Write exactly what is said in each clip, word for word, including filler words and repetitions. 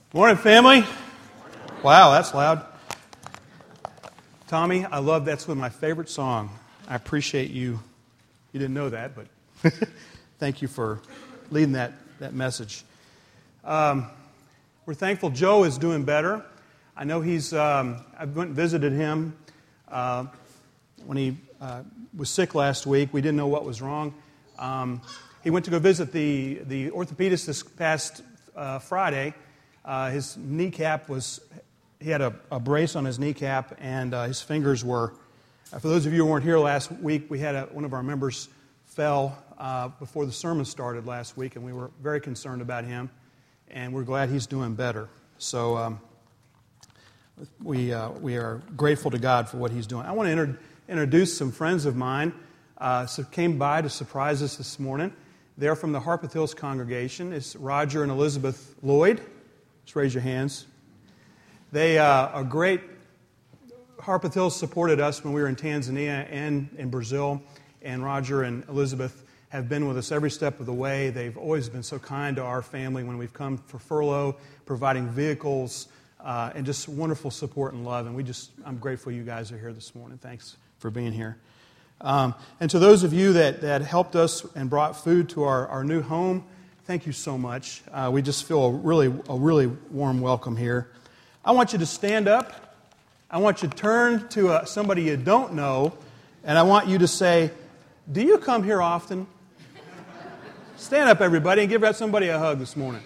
Morning, family. Wow, that's loud. Tommy, I love that's one of my favorite song. I appreciate you. You didn't know that, but thank you for leading that, that message. Um, we're thankful Joe is doing better. I know he's, um, I went and visited him uh, when he uh, was sick last week. We didn't know what was wrong. Um, he went to go visit the, the orthopedist this past uh, Friday. Uh, his kneecap was, he had a, a brace on his kneecap, and uh, his fingers were, uh, for those of you who weren't here last week, we had a, one of our members fell uh, before the sermon started last week, and we were very concerned about him, and we're glad he's doing better. So um, we uh, we are grateful to God for what he's doing. I want to inter- introduce some friends of mine uh, so came by to surprise us this morning. They're from the Harpeth Hills congregation. It's Roger and Elizabeth Lloyd. Just raise your hands. They uh, are great. Harpeth Hills supported us when we were in Tanzania and in Brazil, and Roger and Elizabeth have been with us every step of the way. They've always been so kind to our family when we've come for furlough, providing vehicles, uh, and just wonderful support and love. And we just, I'm grateful you guys are here this morning. Thanks for being here. Um, and to those of you that, that helped us and brought food to our, our new home, thank you so much. Uh, we just feel a really, a really warm welcome here. I want you to stand up. I want you to turn to uh, somebody you don't know, and I want you to say, "Do you come here often?" Stand up, everybody, and give somebody a hug this morning.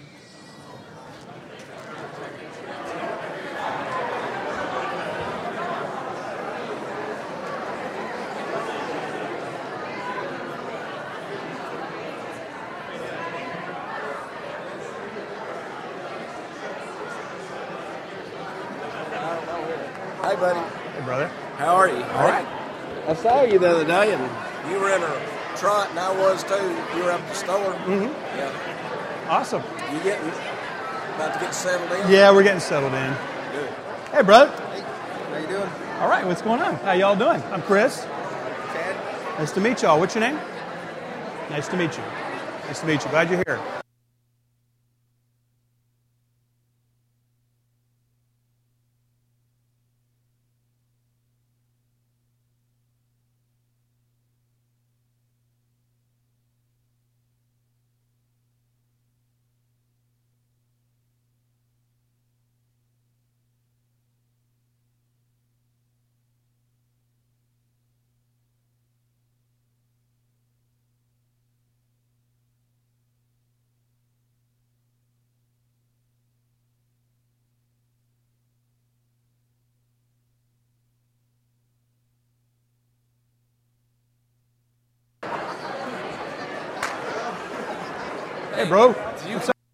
Hey, buddy. Hey, brother. How are you? All right. I saw you the other day, and you were in a trot, and I was too. You were up at the store. Mm-hmm. Yeah. Awesome. You getting about to get settled in? Yeah, we're getting settled in. Good. Hey, brother. Hey, how you doing? All right, what's going on? How y'all doing? I'm Chris. Chad. Nice to meet y'all. What's your name? Nice to meet you. Nice to meet you. Glad you're here. Hey, bro. What's up?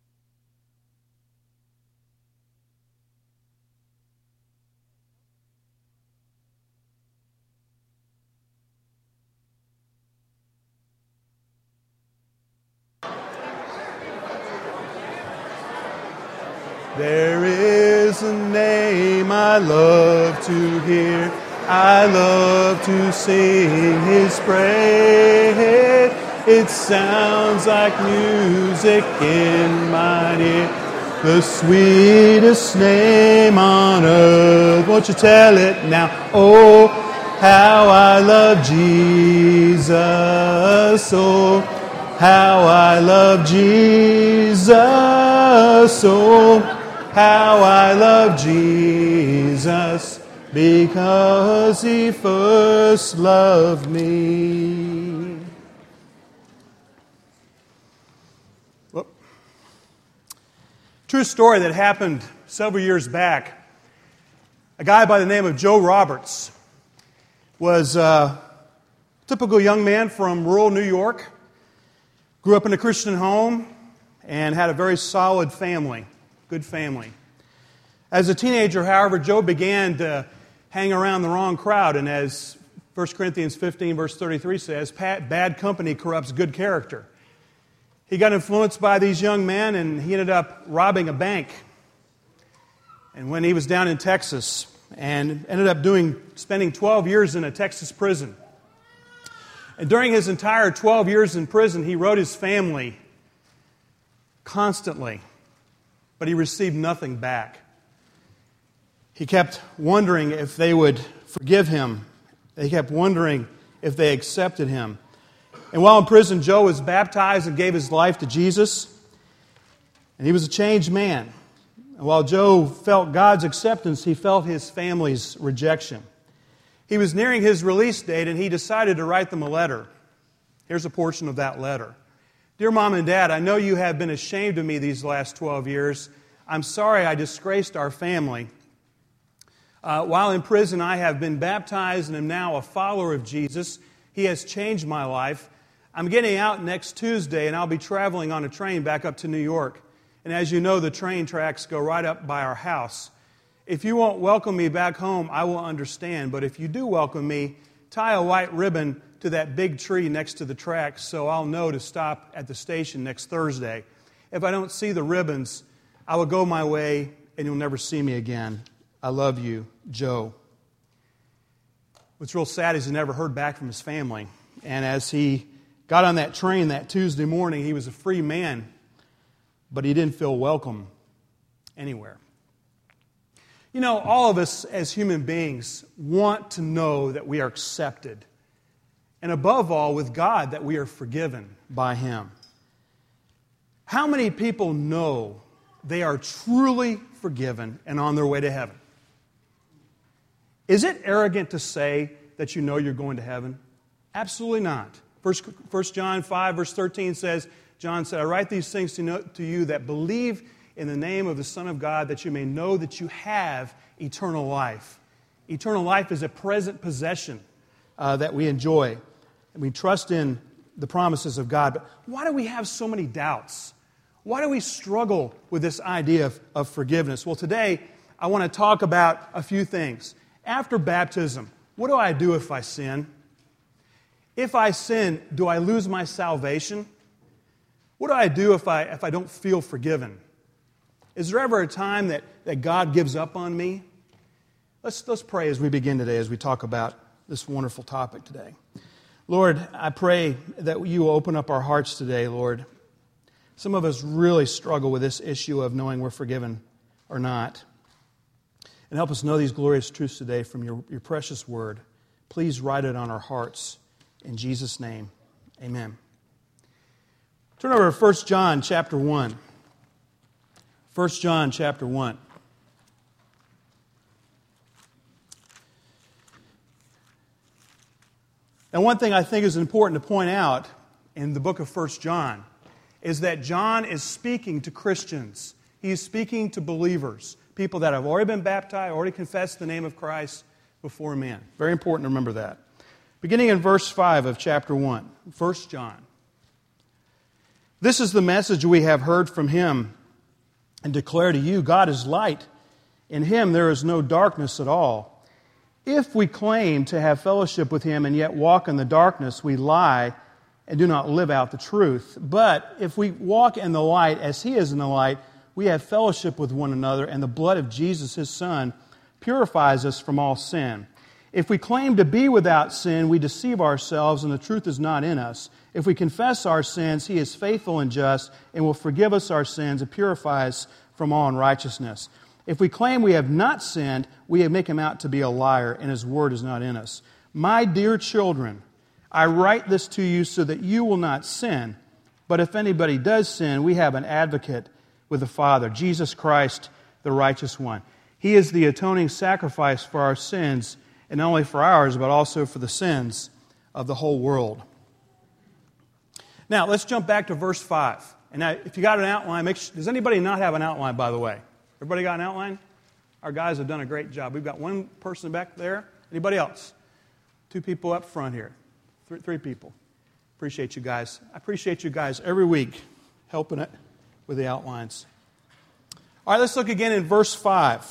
There is a name I love to hear. I love to sing His praise. It sounds like music in my ear. The sweetest name on earth. Won't you tell it now? Oh, how I love Jesus. Oh, how I love Jesus. Oh, how I love Jesus. Because He first loved me. Whoop. True story that happened several years back. A guy by the name of Joe Roberts was a typical young man from rural New York. Grew up in a Christian home and had a very solid family, good family. As a teenager, however, Joe began to hang around the wrong crowd, and as First Corinthians fifteen, verse thirty-three says, bad company corrupts good character. He got influenced by these young men, and he ended up robbing a bank. And when he was down in Texas, and ended up doing spending twelve years in a Texas prison. And during his entire twelve years in prison, he wrote his family constantly. but he received nothing back. He kept wondering if they would forgive him. He kept wondering if they accepted him. And while in prison, Joe was baptized and gave his life to Jesus. And he was a changed man. And while Joe felt God's acceptance, he felt his family's rejection. He was nearing his release date, and he decided to write them a letter. Here's a portion of that letter. Dear Mom and Dad, I know you have been ashamed of me these last twelve years. I'm sorry I disgraced our family. Uh, while in prison, I have been baptized and am now a follower of Jesus. He has changed my life. I'm getting out next Tuesday, and I'll be traveling on a train back up to New York. And as you know, the train tracks go right up by our house. If you won't welcome me back home, I will understand. But if you do welcome me, tie a white ribbon to that big tree next to the tracks so I'll know to stop at the station next Thursday. If I don't see the ribbons, I will go my way and you'll never see me again. I love you, Joe. What's real sad is he never heard back from his family. And as he got on that train that Tuesday morning, he was a free man, but he didn't feel welcome anywhere. You know, all of us as human beings want to know that we are accepted. And above all, with God, that we are forgiven by Him. How many people know they are truly forgiven and on their way to heaven? Is it arrogant to say that you know you're going to heaven? Absolutely not. First John five, verse thirteen says, John said, I write these things to, know, to you that believe in the name of the Son of God, that you may know that you have eternal life. Eternal life is a present possession uh, that we enjoy. And we trust in the promises of God. But why do we have so many doubts? Why do we struggle with this idea of, of forgiveness? Well, today I want to talk about a few things. After baptism, what do I do if I sin? If I sin, do I lose my salvation? What do I do if I, if I don't feel forgiven? Is there ever a time that, that God gives up on me? Let's, let's pray as we begin today, as we talk about this wonderful topic today. Lord, I pray that you will open up our hearts today, Lord. Some of us really struggle with this issue of knowing we're forgiven or not. And help us know these glorious truths today from your, your precious word. Please write it on our hearts. In Jesus' name, amen. Turn over to First John chapter one. First John chapter one. Now, one thing I think is important to point out in the book of First John is that John is speaking to Christians. He is speaking to believers, people that have already been baptized, already confessed the name of Christ before men. Very important to remember that. Beginning in verse five of chapter one, First John. This is the message we have heard from Him and declare to you, God is light. In Him there is no darkness at all. If we claim to have fellowship with Him and yet walk in the darkness, we lie and do not live out the truth. But if we walk in the light as He is in the light, we have fellowship with one another, and the blood of Jesus, His Son, purifies us from all sin. If we claim to be without sin, we deceive ourselves, and the truth is not in us. If we confess our sins, He is faithful and just, and will forgive us our sins and purify us from all unrighteousness. If we claim we have not sinned, we make Him out to be a liar, and His word is not in us. My dear children, I write this to you so that you will not sin. But if anybody does sin, we have an advocate with the Father, Jesus Christ, the righteous one. He is the atoning sacrifice for our sins, and not only for ours, but also for the sins of the whole world. Now, let's jump back to verse five. And now, if you got an outline, make sure, does anybody not have an outline, by the way? Everybody got an outline? Our guys have done a great job. We've got one person back there. Anybody else? Two people up front here. Three, three people. Appreciate you guys. I appreciate you guys every week helping it with the outlines. All right, let's look again in verse five.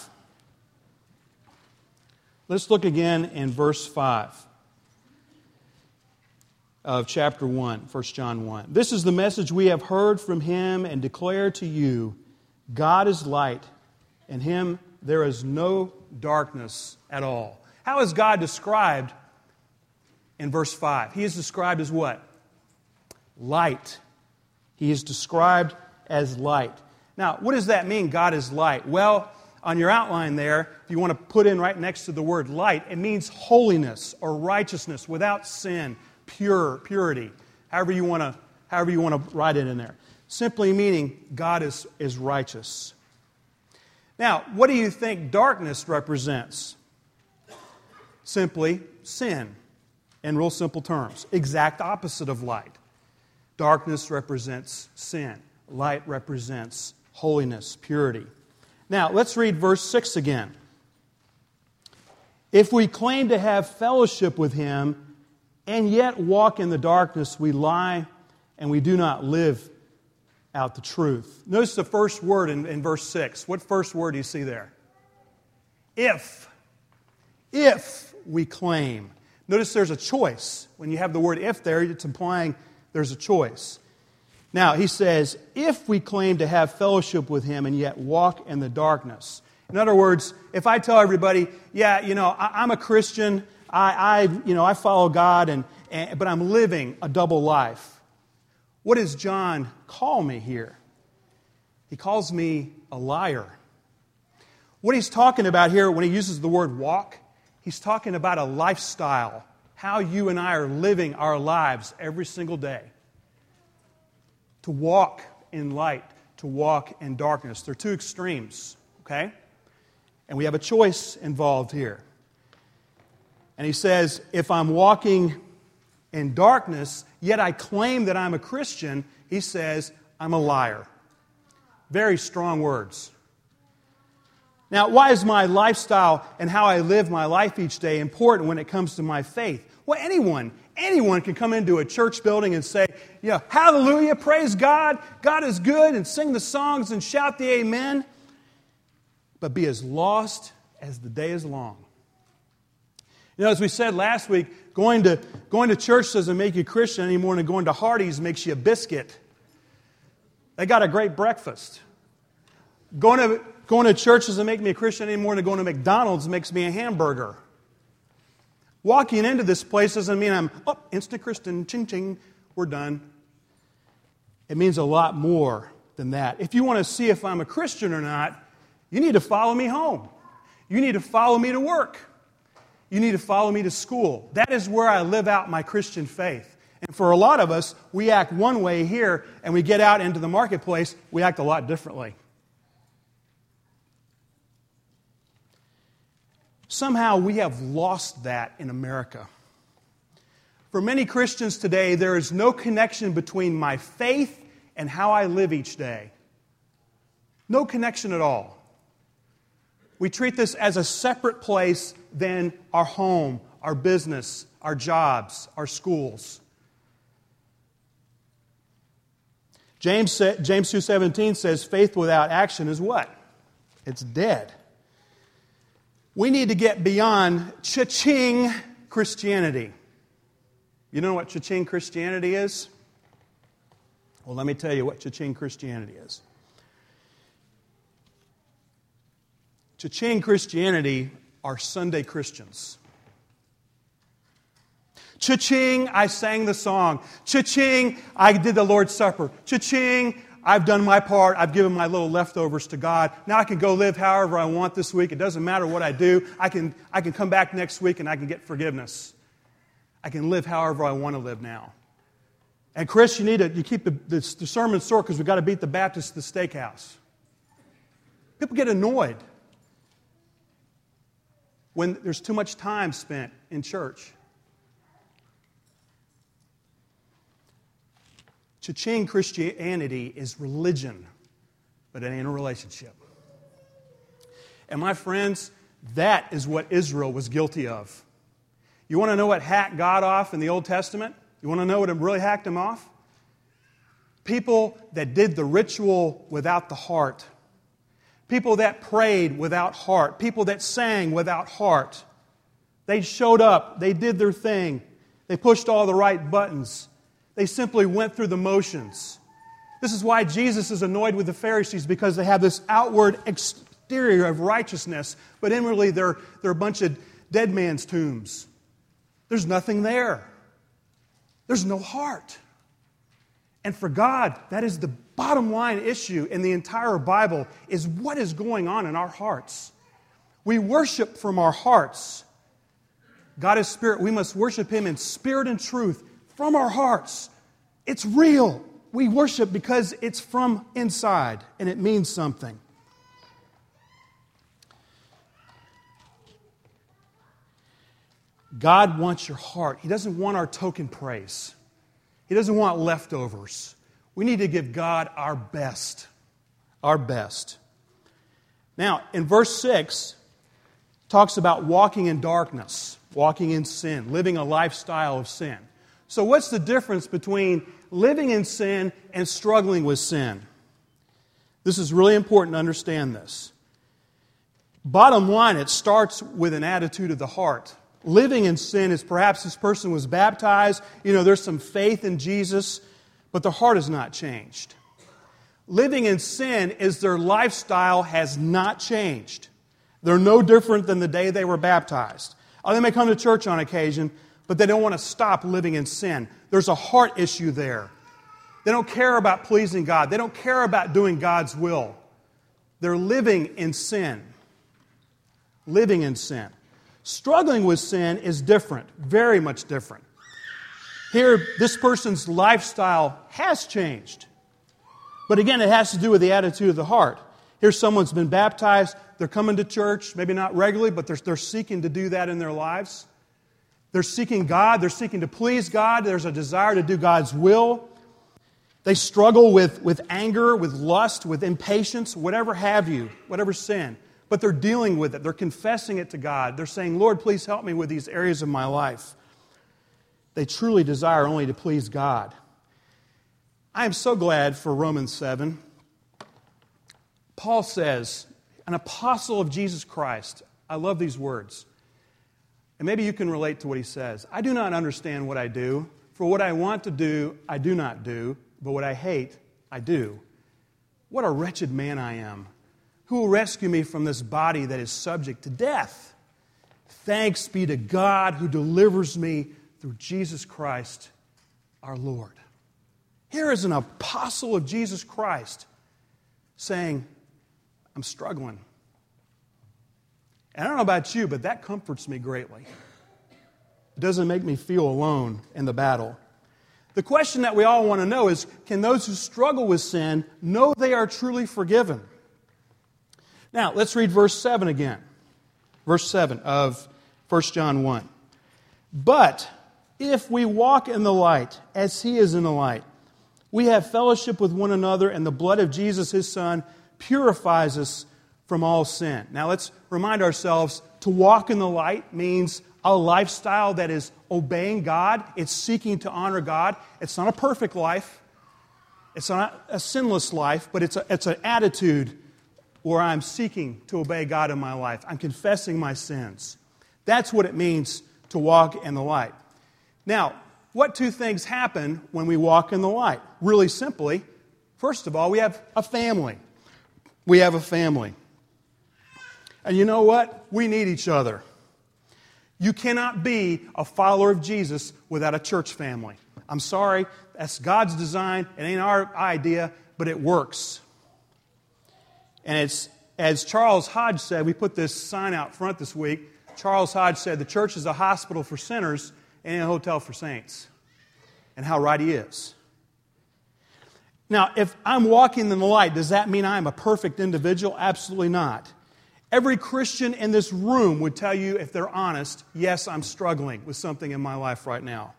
Let's look again in verse five of chapter one, First John one. This is the message we have heard from Him and declare to you, God is light, in Him there is no darkness at all. How is God described in verse five? He is described as what? Light. He is described as light. Now, what does that mean, God is light? Well, on your outline there, if you want to put in right next to the word light, it means holiness or righteousness, without sin, pure, purity, however you want to, however you want to write it in there. Simply meaning God is, is righteous. Now, what do you think darkness represents? Simply sin, in real simple terms. Exact opposite of light. Darkness represents sin. Light represents holiness, purity. Now, let's read verse six again. If we claim to have fellowship with Him and yet walk in the darkness, we lie and we do not live out the truth. Notice the first word in, in verse six. What first word do you see there? If. If we claim. Notice there's a choice. When you have the word if there, it's implying there's a choice. Now, he says, if we claim to have fellowship with Him and yet walk in the darkness. In other words, if I tell everybody, yeah, you know, I, I'm a Christian, I, I, you know, I follow God, and, and but I'm living a double life. What does John call me here? He calls me a liar. What he's talking about here when he uses the word walk, he's talking about a lifestyle, how you and I are living our lives every single day. To walk in light, to walk in darkness. They're two extremes, okay? And we have a choice involved here. And he says, if I'm walking in darkness, yet I claim that I'm a Christian, he says, I'm a liar. Very strong words. Now, why is my lifestyle and how I live my life each day important when it comes to my faith? Well, anyone, anyone can come into a church building and say, you know, hallelujah, praise God, God is good, and sing the songs and shout the amen, but be as lost as the day is long. You know, as we said last week, going to, going to church doesn't make you a Christian any more than going to Hardee's makes you a biscuit. They got a great breakfast. Going to, going to church doesn't make me a Christian any more than going to McDonald's makes me a hamburger. Walking into this place doesn't mean I'm, oh, instant Christian, ching ching, we're done. It means a lot more than that. If you want to see if I'm a Christian or not, you need to follow me home. You need to follow me to work. You need to follow me to school. That is where I live out my Christian faith. And for a lot of us, we act one way here, and we get out into the marketplace, we act a lot differently. Somehow we have lost that in America. For many Christians today, there is no connection between my faith and how I live each day. No connection at all. We treat this as a separate place than our home, our business, our jobs, our schools. James, James two seventeen says, faith without action is what? It's dead. We need to get beyond cha-ching Christianity. You know what cha-ching Christianity is? Well, let me tell you what cha-ching Christianity is. Cha-ching Christianity are Sunday Christians. Cha-ching, I sang the song. Cha-ching, I did the Lord's Supper. Cha-ching, I've done my part. I've given my little leftovers to God. Now I can go live however I want this week. It doesn't matter what I do. I can, I can come back next week and I can get forgiveness. I can live however I want to live now. And Chris, you need to you keep the, the, the sermon short because we've got to beat the Baptists to the steakhouse. People get annoyed when there's too much time spent in church. Cha-ching Christianity is religion, but it ain't a relationship. And my friends, that is what Israel was guilty of. You want to know what hacked God off in the Old Testament? You want to know what really hacked him off? People that did the ritual without the heart. People that prayed without heart. People that sang without heart. They showed up. They did their thing. They pushed all the right buttons. They simply went through the motions. This is why Jesus is annoyed with the Pharisees, because they have this outward exterior of righteousness, but inwardly they're, they're a bunch of dead man's tombs. There's nothing there. There's no heart. And for God, that is the bottom line issue in the entire Bible, is what is going on in our hearts. We worship from our hearts. God is spirit. We must worship Him in spirit and truth from our hearts. It's real. We worship because it's from inside and it means something. God wants your heart. He doesn't want our token praise. He doesn't want leftovers. We need to give God our best. Our best. Now, in verse six, it talks about walking in darkness, walking in sin, living a lifestyle of sin. So what's the difference between living in sin and struggling with sin? This is really important to understand this. Bottom line, it starts with an attitude of the heart. Living in sin is perhaps this person was baptized, you know, there's some faith in Jesus, but their heart has not changed. Living in sin is their lifestyle has not changed. They're no different than the day they were baptized. Oh, they may come to church on occasion, but they don't want to stop living in sin. There's a heart issue there. They don't care about pleasing God. They don't care about doing God's will. They're living in sin. Living in sin. Struggling with sin is different, very much different. Here, this person's lifestyle has changed. But again, it has to do with the attitude of the heart. Here, someone's been baptized, they're coming to church, maybe not regularly, but they're, they're seeking to do that in their lives. They're seeking God, they're seeking to please God, there's a desire to do God's will. They struggle with, with anger, with lust, with impatience, whatever have you, whatever sin. But they're dealing with it. They're confessing it to God. They're saying, Lord, please help me with these areas of my life. They truly desire only to please God. I am so glad for Romans seven. Paul says, an apostle of Jesus Christ. I love these words. And maybe you can relate to what he says. I do not understand what I do. For what I want to do, I do not do. But what I hate, I do. What a wretched man I am. Who will rescue me from this body that is subject to death? Thanks be to God who delivers me through Jesus Christ our Lord. Here is an apostle of Jesus Christ saying, I'm struggling. And I don't know about you, but that comforts me greatly. It doesn't make me feel alone in the battle. The question that we all want to know is, can those who struggle with sin know they are truly forgiven? Now, let's read verse seven again. Verse seven of First John one. But if we walk in the light, as He is in the light, we have fellowship with one another, and the blood of Jesus, His Son, purifies us from all sin. Now, let's remind ourselves, to walk in the light means a lifestyle that is obeying God. It's seeking to honor God. It's not a perfect life. It's not a sinless life, but it's, a, it's an attitude where I'm seeking to obey God in my life. I'm confessing my sins. That's what it means to walk in the light. Now, what two things happen when we walk in the light? Really simply, first of all, we have a family. We have a family. And you know what? We need each other. You cannot be a follower of Jesus without a church family. I'm sorry, that's God's design. It ain't our idea, but it works. And it's, as Charles Hodge said, we put this sign out front this week. Charles Hodge said, the church is a hospital for sinners and a hotel for saints. And how right he is. Now, if I'm walking in the light, does that mean I'm a perfect individual? Absolutely not. Every Christian in this room would tell you, if they're honest, yes, I'm struggling with something in my life right now.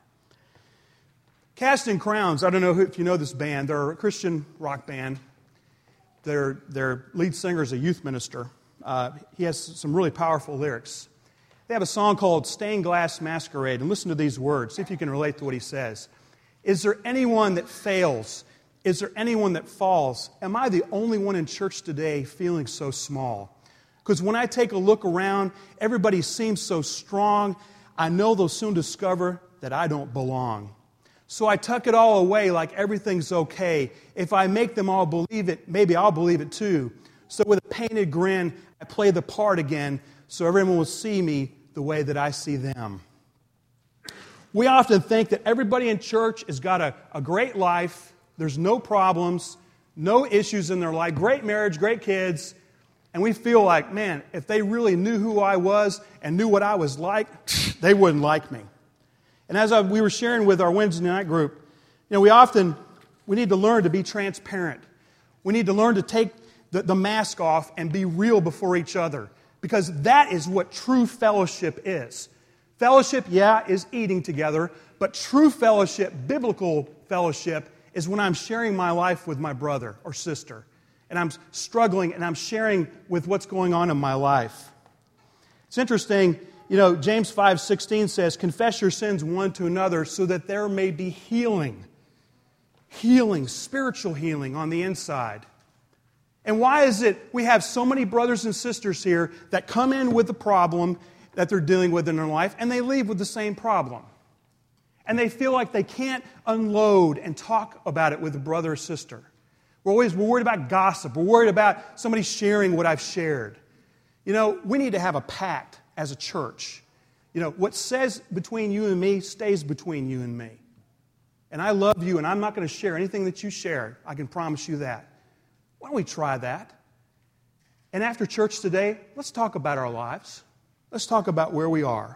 Casting Crowns, I don't know if you know this band. They're a Christian rock band. Their, their lead singer is a youth minister. Uh, he has some really powerful lyrics. They have a song called Stained Glass Masquerade, and listen to these words. See if you can relate to what he says. Is there anyone that fails? Is there anyone that falls? Am I the only one in church today feeling so small? Because when I take a look around, everybody seems so strong. I know they'll soon discover that I don't belong. So I tuck it all away like everything's okay. If I make them all believe it, maybe I'll believe it too. So with a painted grin, I play the part again so everyone will see me the way that I see them. We often think that everybody in church has got a, a great life, there's no problems, no issues in their life, great marriage, great kids, and we feel like, man, if they really knew who I was and knew what I was like, they wouldn't like me. And as I, we were sharing with our Wednesday night group, you know, we often, we need to learn to be transparent. We need to learn to take the, the mask off and be real before each other, because that is what true fellowship is. Fellowship, yeah, is eating together, but true fellowship, biblical fellowship, is when I'm sharing my life with my brother or sister, and I'm struggling and I'm sharing with what's going on in my life. It's interesting, you know, James five sixteen says, confess your sins one to another so that there may be healing. Healing, spiritual healing on the inside. And why is it we have so many brothers and sisters here that come in with the problem that they're dealing with in their life, and they leave with the same problem? And they feel like they can't unload and talk about it with a brother or sister. We're always we're worried about gossip. We're worried about somebody sharing what I've shared. You know, we need to have a pact as a church. You know, what says between you and me stays between you and me. And I love you, and I'm not going to share anything that you share. I can promise you that. Why don't we try that? And after church today, let's talk about our lives. Let's talk about where we are.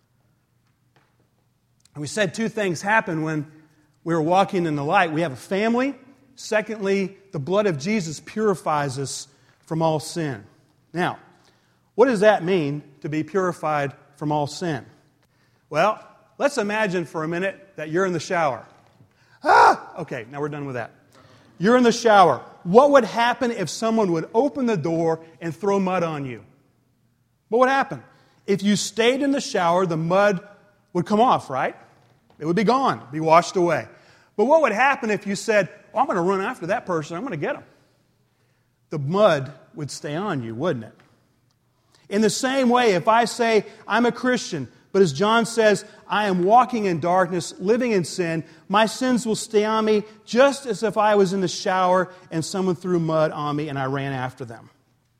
And we said two things happen when we were walking in the light. We have a family. Secondly, the blood of Jesus purifies us from all sin. Now, what does that mean, to be purified from all sin? Well, let's imagine for a minute that you're in the shower. Ah! Okay, now we're done with that. You're in the shower. What would happen if someone would open the door and throw mud on you? What would happen? If you stayed in the shower, the mud would come off, right? It would be gone, be washed away. But what would happen if you said, oh, I'm going to run after that person, I'm going to get him? The mud would stay on you, wouldn't it? In the same way, if I say I'm a Christian, but as John says, I am walking in darkness, living in sin, my sins will stay on me just as if I was in the shower and someone threw mud on me and I ran after them.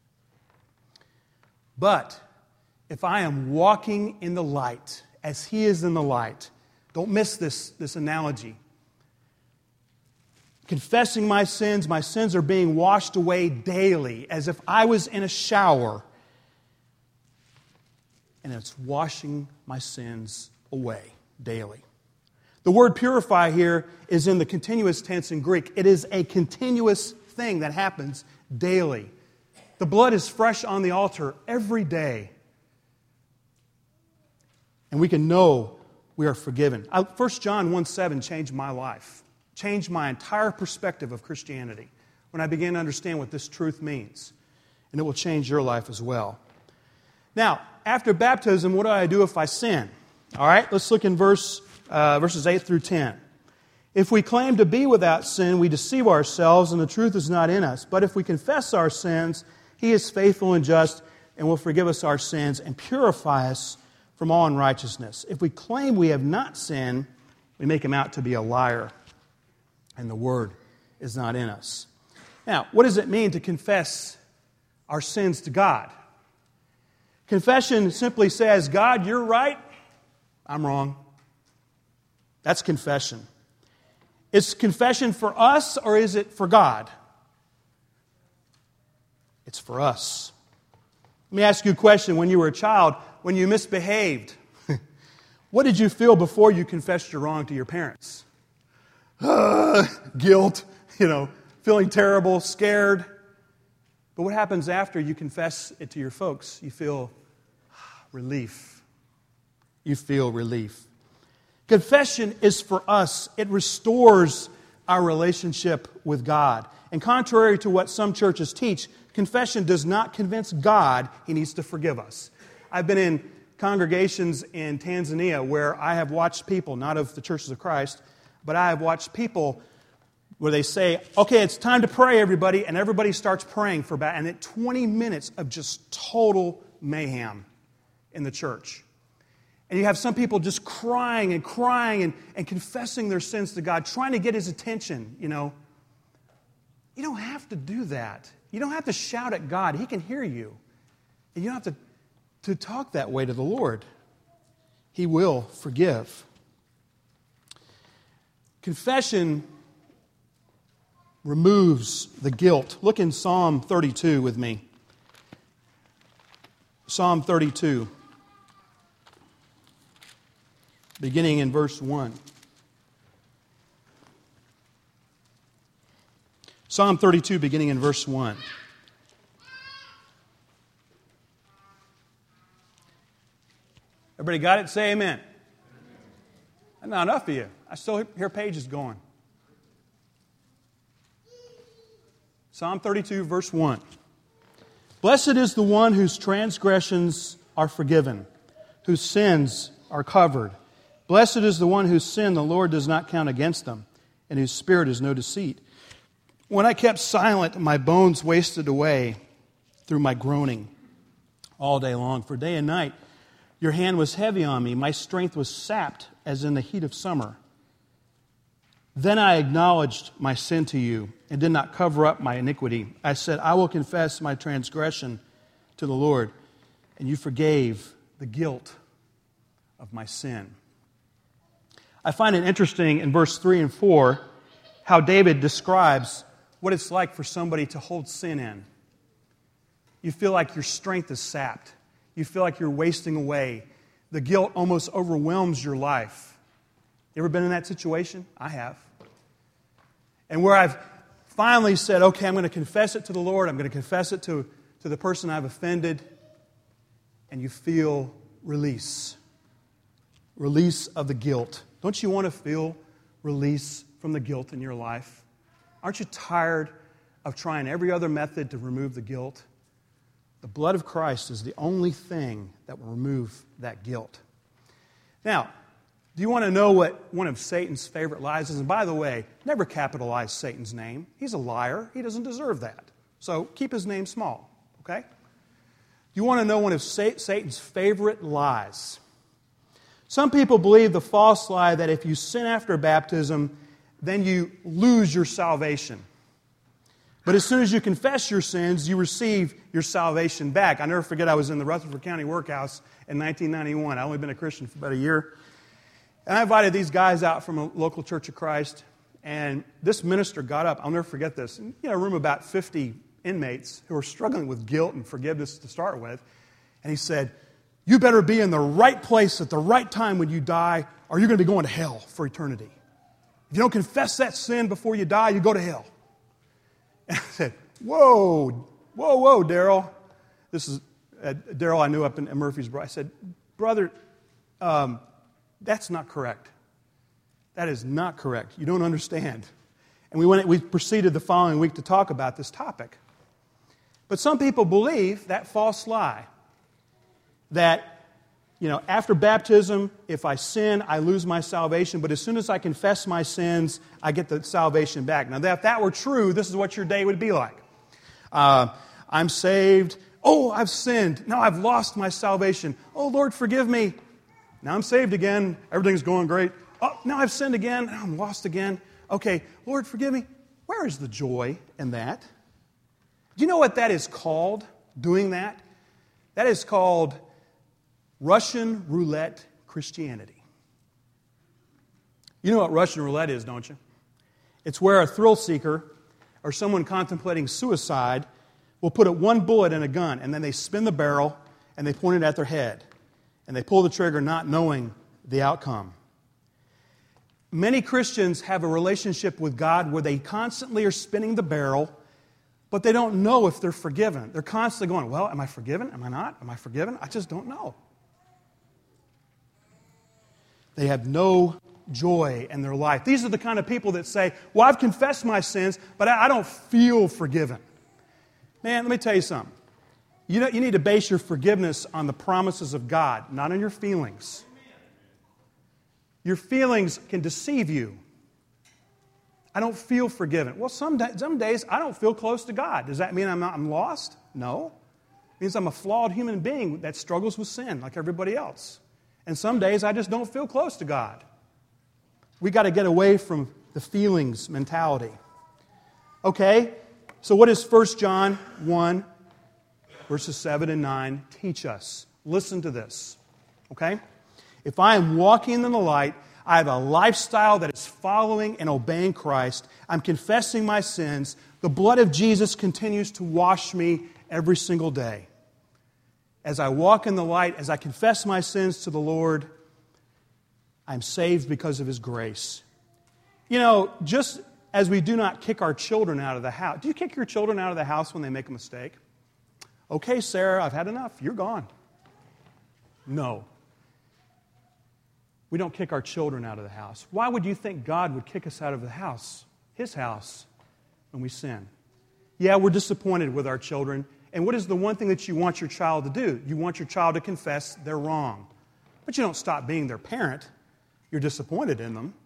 But if I am walking in the light, as He is in the light, don't miss this, this analogy. Confessing my sins, my sins are being washed away daily, as if I was in a shower, and it's washing my sins away daily. The word purify here is in the continuous tense in Greek. It is a continuous thing that happens daily. The blood is fresh on the altar every day. And we can know we are forgiven. First John one seven changed my life. Changed my entire perspective of Christianity when I began to understand what this truth means. And it will change your life as well. Now, after baptism, what do I do if I sin? All right, let's look in verse uh, verses eight through ten. If we claim to be without sin, we deceive ourselves, and the truth is not in us. But if we confess our sins, He is faithful and just and will forgive us our sins and purify us from all unrighteousness. If we claim we have not sinned, we make Him out to be a liar, and the Word is not in us. Now, what does it mean to confess our sins to God? Confession simply says, God, you're right, I'm wrong. That's confession. Is confession for us, or is it for God? It's for us. Let me ask you a question. When you were a child, when you misbehaved, what did you feel before you confessed your wrong to your parents? Uh, guilt, you know, feeling terrible, scared. But what happens after you confess it to your folks? You feel relief. You feel relief. Confession is for us. It restores our relationship with God. And contrary to what some churches teach, confession does not convince God He needs to forgive us. I've been in congregations in Tanzania where I have watched people, not of the Churches of Christ, but I have watched people where they say, okay, it's time to pray, everybody, and everybody starts praying for about, and at twenty minutes of just total mayhem in the church. And you have some people just crying and crying and, and confessing their sins to God, trying to get His attention, you know. You don't have to do that. You don't have to shout at God. He can hear you. And you don't have to, to talk that way to the Lord. He will forgive. Confession removes the guilt. Look in Psalm thirty-two with me. Psalm thirty-two, beginning in verse one. Psalm thirty-two, beginning in verse one. Everybody got it? Say amen. Amen. Not enough of you. I still hear pages going. Psalm thirty-two, verse one. Blessed is the one whose transgressions are forgiven, whose sins are covered. Blessed is the one whose sin the Lord does not count against them, and whose spirit is no deceit. When I kept silent, my bones wasted away through my groaning all day long. For day and night your hand was heavy on me. My strength was sapped as in the heat of summer. Then I acknowledged my sin to you and did not cover up my iniquity. I said, I will confess my transgression to the Lord, and you forgave the guilt of my sin. I find it interesting in verse three and four how David describes what it's like for somebody to hold sin in. You feel like your strength is sapped. You feel like you're wasting away. The guilt almost overwhelms your life. You ever been in that situation? I have. And where I've finally said, okay, I'm going to confess it to the Lord. I'm going to confess it to, to the person I've offended. And you feel release. Release of the guilt. Don't you want to feel release from the guilt in your life? Aren't you tired of trying every other method to remove the guilt? The blood of Christ is the only thing that will remove that guilt. Now, do you want to know what one of Satan's favorite lies is? And by the way, never capitalize Satan's name. He's a liar. He doesn't deserve that. So keep his name small, okay? Do you want to know one of Satan's favorite lies? Some people believe the false lie that if you sin after baptism, then you lose your salvation. But as soon as you confess your sins, you receive your salvation back. I never forget I was in the Rutherford County Workhouse in nineteen ninety-one. I'd only been a Christian for about a year. And I invited these guys out from a local Church of Christ. And this minister got up. I'll never forget this. And, you know, a room of about fifty inmates who were struggling with guilt and forgiveness to start with. And he said, you better be in the right place at the right time when you die, or you're going to be going to hell for eternity. If you don't confess that sin before you die, you go to hell. And I said, whoa, whoa, whoa, Daryl. This is uh, Daryl I knew up in, in Murfreesboro. I said, brother, um, that's not correct. That is not correct. You don't understand. And we went. We proceeded the following week to talk about this topic. But some people believe that false lie that, you know, after baptism, if I sin, I lose my salvation. But as soon as I confess my sins, I get the salvation back. Now, if that were true, this is what your day would be like. Uh, I'm saved. Oh, I've sinned. Now I've lost my salvation. Oh, Lord, forgive me. Now I'm saved again. Everything's going great. Oh, now I've sinned again. Now I'm lost again. Okay, Lord, forgive me. Where is the joy in that? Do you know what that is called, doing that? That is called Russian roulette Christianity. You know what Russian roulette is, don't you? It's where a thrill seeker or someone contemplating suicide will put one bullet in a gun, and then they spin the barrel and they point it at their head. And they pull the trigger not knowing the outcome. Many Christians have a relationship with God where they constantly are spinning the barrel, but they don't know if they're forgiven. They're constantly going, well, am I forgiven? Am I not? Am I forgiven? I just don't know. They have no joy in their life. These are the kind of people that say, well, I've confessed my sins, but I don't feel forgiven. Man, let me tell you something. You know, you need to base your forgiveness on the promises of God, not on your feelings. Your feelings can deceive you. I don't feel forgiven. Well, some, day, some days I don't feel close to God. Does that mean I'm, not, I'm lost? No. It means I'm a flawed human being that struggles with sin like everybody else. And some days I just don't feel close to God. We got to get away from the feelings mentality. Okay, so what does First John one, verses seven and nine teach us? Listen to this, okay? If I am walking in the light, I have a lifestyle that is following and obeying Christ. I'm confessing my sins. The blood of Jesus continues to wash me every single day. As I walk in the light, as I confess my sins to the Lord, I'm saved because of His grace. You know, just as we do not kick our children out of the house. Do you kick your children out of the house when they make a mistake? Okay, Sarah, I've had enough. You're gone. No. We don't kick our children out of the house. Why would you think God would kick us out of the house, His house, when we sin? Yeah, we're disappointed with our children. And what is the one thing that you want your child to do? You want your child to confess they're wrong. But you don't stop being their parent. You're disappointed in them.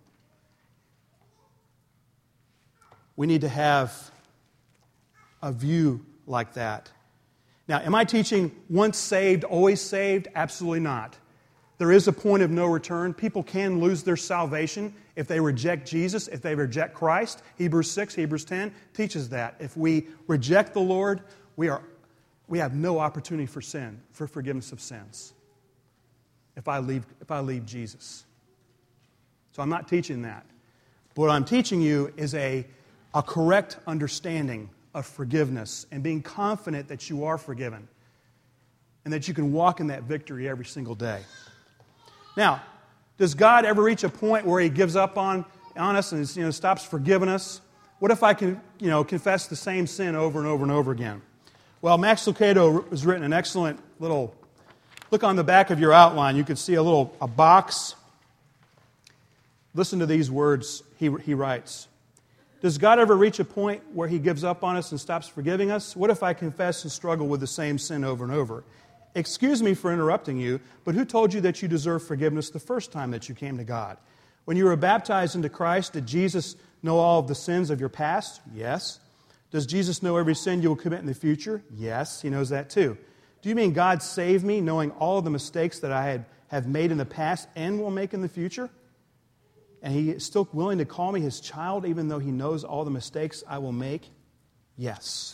We need to have a view like that. Now, am I teaching once saved, always saved? Absolutely not. There is a point of no return. People can lose their salvation if they reject Jesus, if they reject Christ. Hebrews six, Hebrews ten teaches that. If we reject the Lord, we are we have no opportunity for sin, for forgiveness of sins. If I leave, if I leave Jesus. So I'm not teaching that. But what I'm teaching you is a, a correct understanding of forgiveness and being confident that you are forgiven and that you can walk in that victory every single day. Now, does God ever reach a point where He gives up on, on us and you know, stops forgiving us? What if I can you know, confess the same sin over and over and over again? Well, Max Lucado has written an excellent little, look on the back of your outline, you can see a little a box. Listen to these words he, he writes. Does God ever reach a point where He gives up on us and stops forgiving us? What if I confess and struggle with the same sin over and over? Excuse me for interrupting you, but who told you that you deserve forgiveness the first time that you came to God? When you were baptized into Christ, did Jesus know all of the sins of your past? Yes. Does Jesus know every sin you will commit in the future? Yes, He knows that too. Do you mean God saved me knowing all of the mistakes that I had, have made in the past and will make in the future? And He is still willing to call me His child even though He knows all the mistakes I will make? Yes.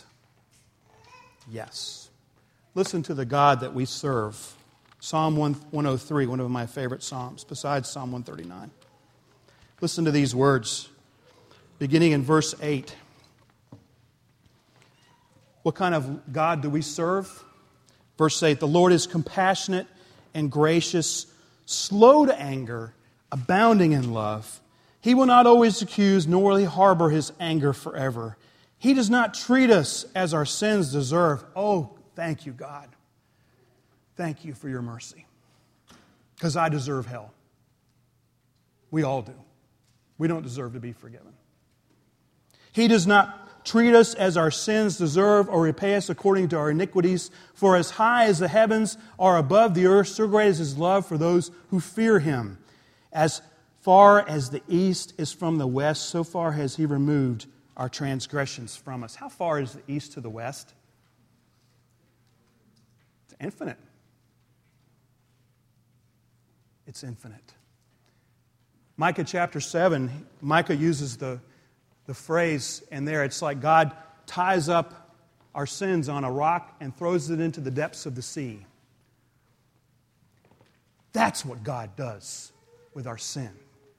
Yes. Listen to the God that we serve. Psalm one oh three, one of my favorite psalms, besides Psalm one thirty-nine. Listen to these words, beginning in verse eight. What kind of God do we serve? Verse eight, the Lord is compassionate and gracious, slow to anger, abounding in love. He will not always accuse, nor will He harbor His anger forever. He does not treat us as our sins deserve. Oh, thank you, God. Thank you for your mercy. Because I deserve hell. We all do. We don't deserve to be forgiven. He does not treat us as our sins deserve or repay us according to our iniquities. For as high as the heavens are above the earth, so great is His love for those who fear Him. As far as the east is from the west, so far has He removed our transgressions from us. How far is the east to the west? It's infinite. It's infinite. Micah chapter seven, Micah uses the, the phrase, and there it's like God ties up our sins on a rock and throws it into the depths of the sea. That's what God does with our sin.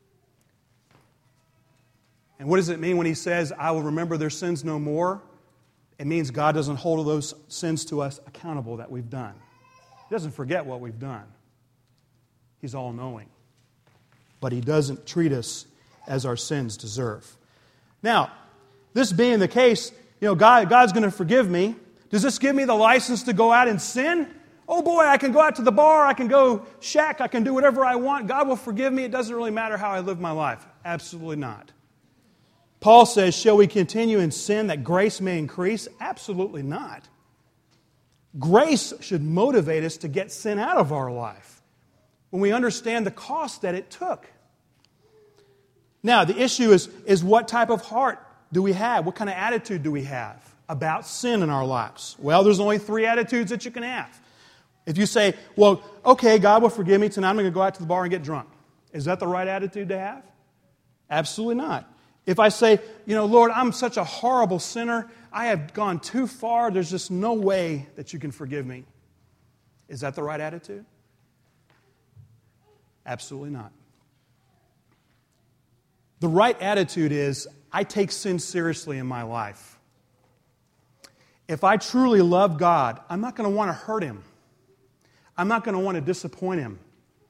And what does it mean when He says, I will remember their sins no more? It means God doesn't hold those sins to us accountable that we've done. He doesn't forget what we've done. He's all-knowing. But He doesn't treat us as our sins deserve. Now, this being the case, you know, God, God's going to forgive me. Does this give me the license to go out and sin? Oh boy, I can go out to the bar, I can go shack, I can do whatever I want. God will forgive me. It doesn't really matter how I live my life. Absolutely not. Paul says, shall we continue in sin that grace may increase? Absolutely not. Grace should motivate us to get sin out of our life when we understand the cost that it took. Now, the issue is, is what type of heart do we have? What kind of attitude do we have about sin in our lives? Well, there's only three attitudes that you can have. If you say, well, okay, God will forgive me, tonight I'm going to go out to the bar and get drunk. Is that the right attitude to have? Absolutely not. If I say, you know, Lord, I'm such a horrible sinner, I have gone too far, there's just no way that you can forgive me. Is that the right attitude? Absolutely not. The right attitude is, I take sin seriously in my life. If I truly love God, I'm not going to want to hurt Him. I'm not going to want to disappoint Him.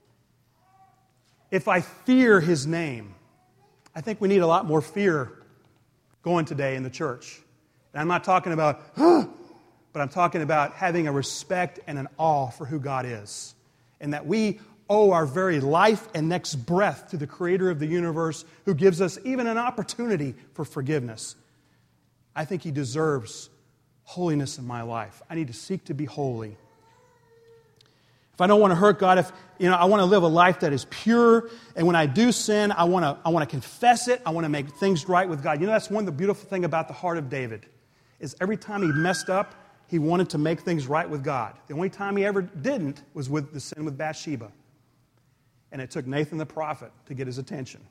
If I fear His name, I think we need a lot more fear going today in the church. And I'm not talking about, huh, but I'm talking about having a respect and an awe for who God is. And that we owe our very life and next breath to the Creator of the universe who gives us even an opportunity for forgiveness. I think He deserves holiness in my life. I need to seek to be holy. If I don't want to hurt God, if you know, I want to live a life that is pure, and when I do sin, I want to I want to confess it. I want to make things right with God. You know, that's one of the beautiful things about the heart of David, is every time he messed up, he wanted to make things right with God. The only time he ever didn't was with the sin with Bathsheba. And it took Nathan the prophet to get his attention.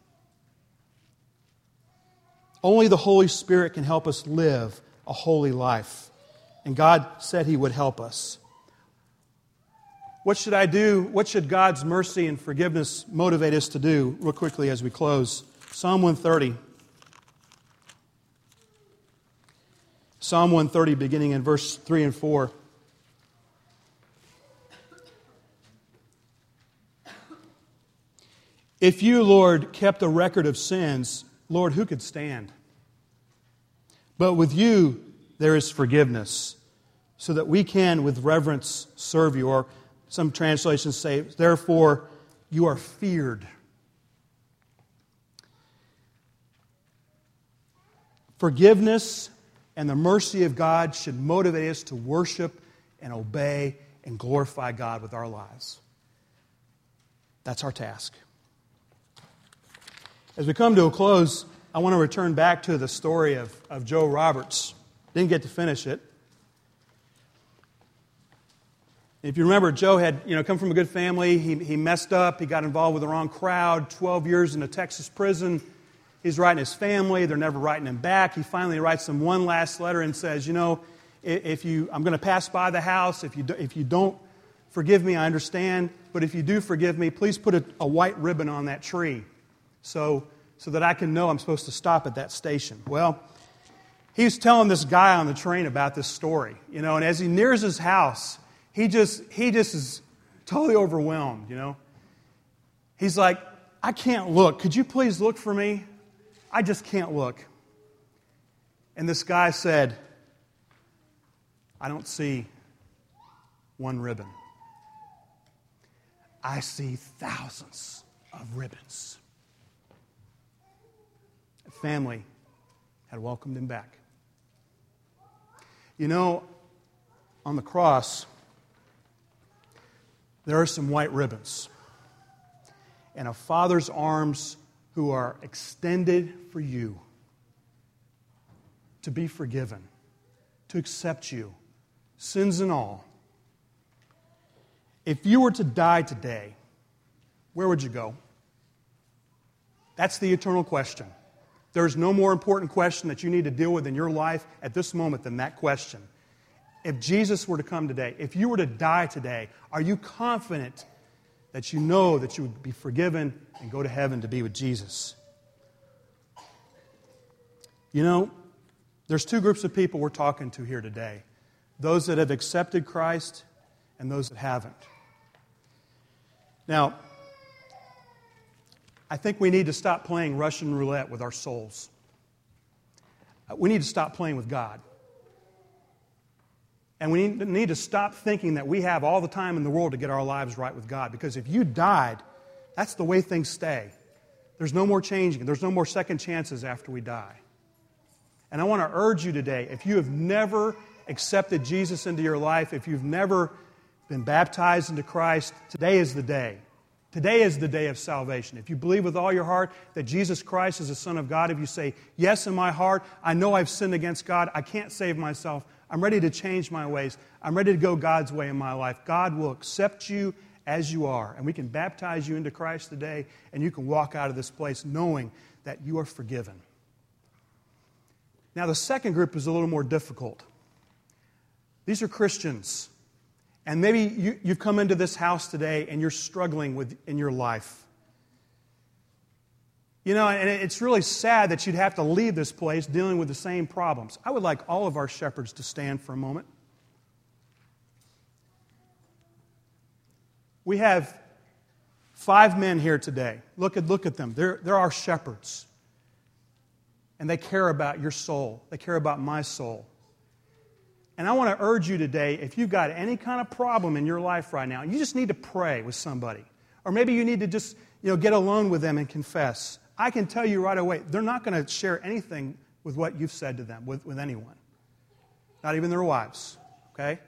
Only the Holy Spirit can help us live a holy life. And God said He would help us. What should I do? What should God's mercy and forgiveness motivate us to do? Real quickly as we close. Psalm one thirty. Psalm one thirty, beginning in verse three and four. If you, Lord, kept a record of sins, Lord, who could stand? But with you there is forgiveness, so that we can with reverence serve you. Or some translations say, therefore you are feared. Forgiveness and the mercy of God should motivate us to worship and obey and glorify God with our lives. That's our task. As we come to a close, I want to return back to the story of, of Joe Roberts. Didn't get to finish it. If you remember, Joe had you know come from a good family. He, he messed up. He got involved with the wrong crowd. twelve years in a Texas prison. He's writing his family. They're never writing him back. He finally writes them one last letter and says, you know, if you, I'm going to pass by the house. If you, do, if you don't forgive me, I understand. But if you do forgive me, please put a, a white ribbon on that tree. So, so that I can know I'm supposed to stop at that station. Well, he was telling this guy on the train about this story, you know, and as he nears his house, he just he just is totally overwhelmed, you know. He's like, I can't look. Could you please look for me? I just can't look. And this guy said, I don't see one ribbon. I see thousands of ribbons. Family had welcomed him back. You know, on the cross, there are some white ribbons. And a father's arms who are extended for you to be forgiven, to accept you, sins and all. If you were to die today, where would you go? That's the eternal question. There's no more important question that you need to deal with in your life at this moment than that question. If Jesus were to come today, if you were to die today, are you confident that you know that you would be forgiven and go to heaven to be with Jesus? You know, there's two groups of people we're talking to here today. Those that have accepted Christ and those that haven't. Now, I think we need to stop playing Russian roulette with our souls. We need to stop playing with God. And we need to stop thinking that we have all the time in the world to get our lives right with God. Because if you died, that's the way things stay. There's no more changing. There's no more second chances after we die. And I want to urge you today, if you have never accepted Jesus into your life, if you've never been baptized into Christ, today is the day. Today is the day of salvation. If you believe with all your heart that Jesus Christ is the Son of God, if you say, yes, in my heart, I know I've sinned against God, I can't save myself, I'm ready to change my ways, I'm ready to go God's way in my life, God will accept you as you are. And we can baptize you into Christ today, and you can walk out of this place knowing that you are forgiven. Now, the second group is a little more difficult. These are Christians. And maybe you, you've come into this house today and you're struggling with in your life. You know, and it's really sad that you'd have to leave this place dealing with the same problems. I would like all of our shepherds to stand for a moment. We have five men here today. Look at, look at them. They're, they're our shepherds. And they care about your soul. They care about my soul. And I want to urge you today, if you've got any kind of problem in your life right now, you just need to pray with somebody. Or maybe you need to just, you know, get alone with them and confess. I can tell you right away, they're not going to share anything with what you've said to them, with, with anyone. Not even their wives, okay?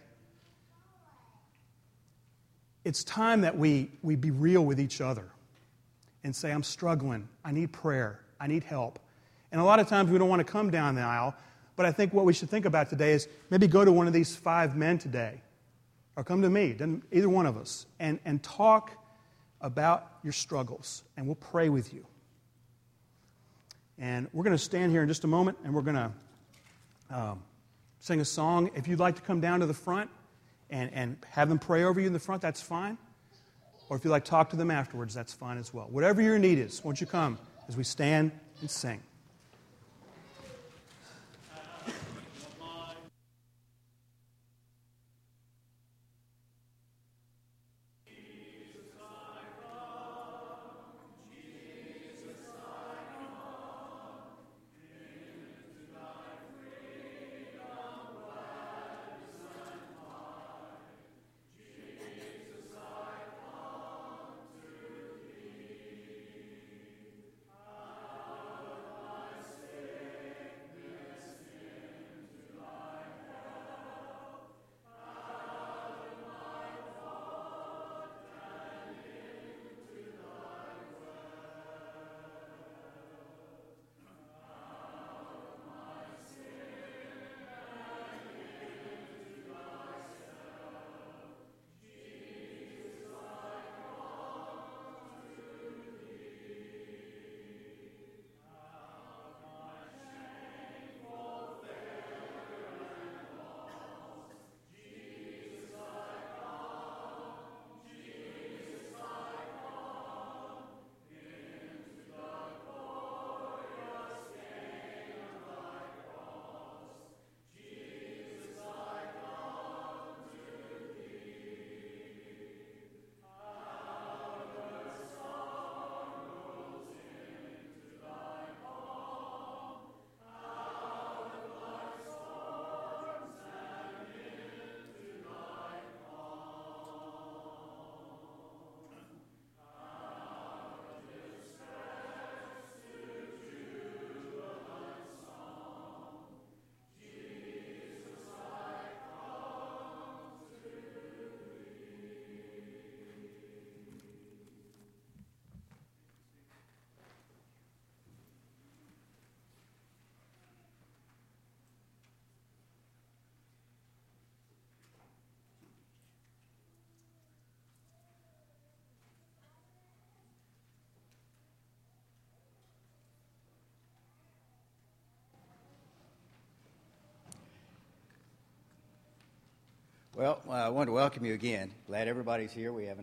It's time that we, we be real with each other and say, I'm struggling, I need prayer, I need help. And a lot of times we don't want to come down the aisle, but I think what we should think about today is maybe go to one of these five men today, or come to me, either one of us, and, and talk about your struggles, and we'll pray with you. And we're going to stand here in just a moment, and we're going to um, sing a song. If you'd like to come down to the front and, and have them pray over you in the front, that's fine. Or if you'd like to talk to them afterwards, that's fine as well. Whatever your need is, won't you come as we stand and sing. Well, I want to welcome you again. Glad everybody's here. We have